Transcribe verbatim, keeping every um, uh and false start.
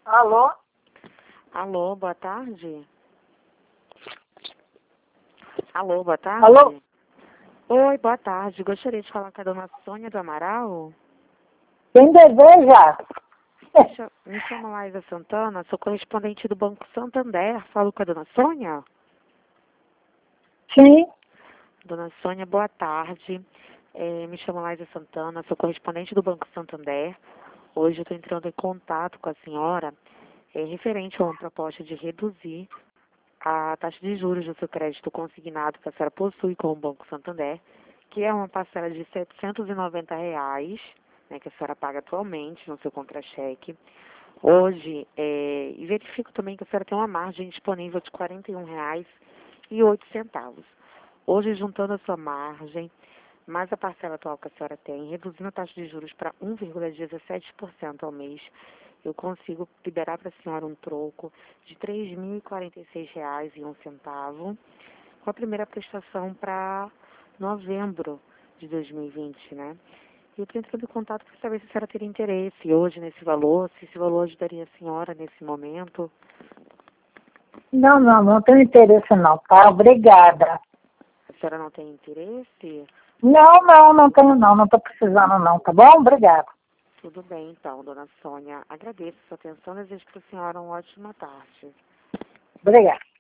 Alô? Alô, boa tarde. Alô, boa tarde. Alô? Oi, boa tarde. Gostaria de falar com a dona Sônia do Amaral. Quem deseja? Me cha- Me chamo Laísa Santana, sou correspondente do Banco Santander. Falo com a dona Sônia? Sim. Dona Sônia, boa tarde. É, me chamo Laísa Santana, sou correspondente do Banco Santander. Hoje eu estou entrando em contato com a senhora é, referente a uma proposta de reduzir a taxa de juros do seu crédito consignado que a senhora possui com o Banco Santander, que é uma parcela de setecentos e noventa reais, né, que a senhora paga atualmente no seu contra-cheque. Hoje, é, e verifico também que a senhora tem uma margem disponível de quarenta e um reais e oito centavos. Hoje, juntando a sua margem, mais a parcela atual que a senhora tem, reduzindo a taxa de juros para um vírgula dezessete por cento ao mês, eu consigo liberar para a senhora um troco de três mil e quarenta e seis reais e um centavo, com a primeira prestação para novembro de dois mil e vinte, né? E eu estou entrando em contato para saber se a senhora teria interesse hoje nesse valor, se esse valor ajudaria a senhora nesse momento. Não, não, não tenho interesse não, tá? Obrigada. A senhora não tem interesse? Não, não, não tenho não, não estou precisando não, tá bom? Obrigada. Tudo bem, então, dona Sônia. Agradeço a sua atenção e desejo para a senhora uma ótima tarde. Obrigada.